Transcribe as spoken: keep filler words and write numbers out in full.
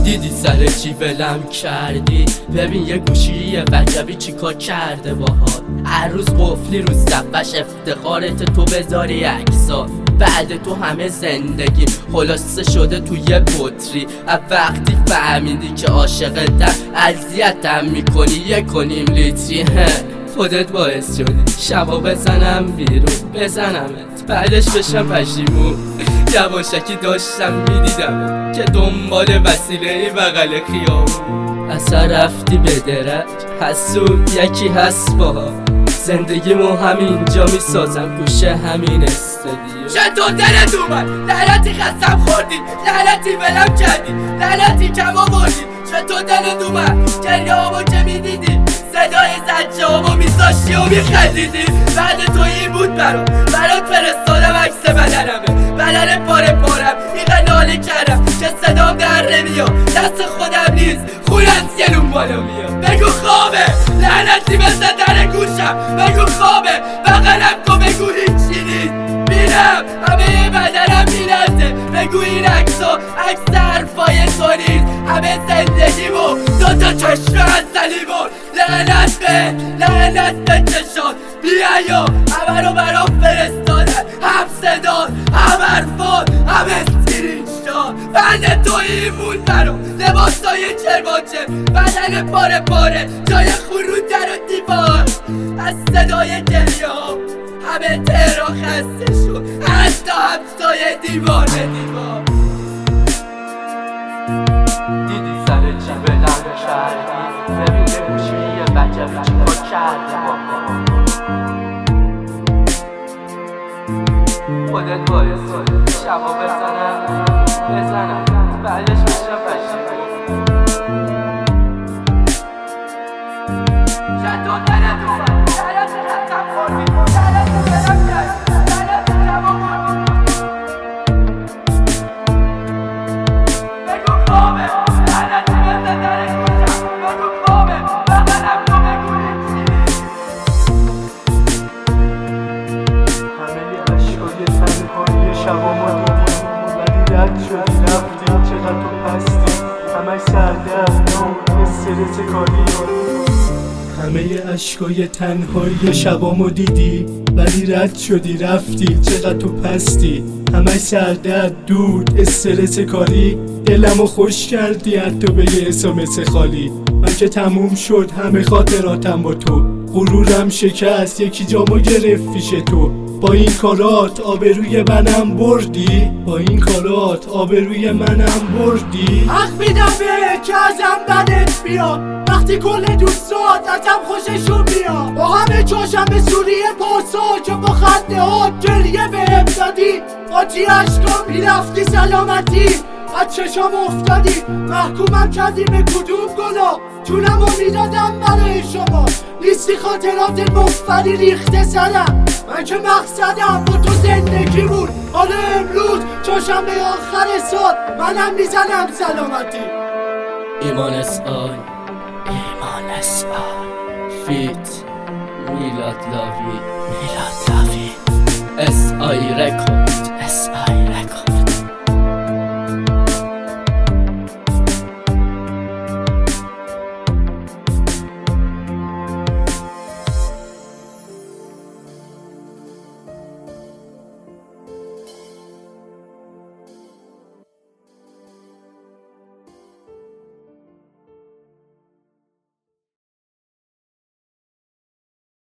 دیدی سر چی ولم کردی؟ ببین یه گوشی وجبی چیکار کرده باهات. هر روز قفلی رو صفحش افتخارت تو بذاری عکسات. بعد تو همه زندگی خلاصه شده توی پتری. از وقتی فهمیدی که عاشقتم اذیتم میکنی یک کنیم لیتری. خودت باعث شدی شبا بزنم بیرون بزنمت، بعدش بشم پشیمون. یواشکی داشتم میدیدم که دنبال وسیله ای بغل خیابون. اصلا رفتی به درک حسود یکی هست باها. زندگیمو همینجا میسازم گوشه همین استادیو. چطور دلت اومد؟ لعنتی خستم خوردی، لعنتی ولم کردی، لعنتی کم آوردی. چطور دلت اومد؟ گریه‌هامو که میدیدی، صدای زجره‌هامو میذاشتی و میخندیدی. بعد تو این بود برام، برات فرستادم عکس بدنمه، بدن پاره پارم اینقدر ناله کردم که صدام در نمیاد. دست خودم نیست خونم سیلون بالا میاد. بگو خوابه لعنتی مثل در گوشم، بگو خوابه بغلم کن بگو هیچی نیست. میرم همه بدنم میلرزه، بگو این عکسا عکس حرفای تو نیست. همه زندگیمو دوتا چشم اصلیمو لعنت به لعنت به چشان بیایا. همه رو برام فرستادن، هم صدان هم حرفان هم اسکرینشات. بند تو این بود برام لباسای چرماچه، بدن پاره پاره جای خون رو در و دیوار. از صدای گریه‌هام همه تهران خسته شد، حتی همسایه دیوار به دیوار. دیدی سر چی بلند کردی؟ ببین یه گوشی یه وجبی چیکار کرده باها. خودت باعث شدی شبا بزنم بزنم بعدش بشم پشیمون. چطور دلت اومد؟ لعنت خستم خوردی، لعنت ولم کردی، لعنت کم آوردی. بگو خوابه لعنتی مثل در گوشم، بگو خوابه بغلم کن بگو هیچی نیست. همه اشکای تنهایی شبامو دیدی، ولی رد شدی رفتی. چقدر تو پستی همش سردرد و استرس کاری. همه اشکای تنهایی شبامو دیدی، ولی رد شدی رفتی. چقدر تو پستی همش سردرد دود استرس کاری. دلمو خوش کردی حتی به یه اسمس خالی. من که تموم شد همه خاطراتم با تو، غرورم شکست یکی جامو گرفت پیش تو. با این کارات آبروی منم بردی، با این کارات آبروی منم بردی. حق میدم به که ازم بدت بیاد، وقتی کل دوستات ازم خوششون بیاد. با همه چاشم به سوریه پارسا که با خنده ها گریه بهم دادی. آتی عشقام میرفتی سلامتی، از چشام افتادی. محکومم کردی به کدوم گناه، جونمو میدادم برای شما. لیستی خاطرات مفبری ریخته سرم، من که مقصدم با تو زندگی بود. حالا امروز چاشم به آخر سال منم میزنم سلامتی. ایمان اس آی ایمان اس آی فیت میلاد لاوی میلاد لاوی اس آی رکورد.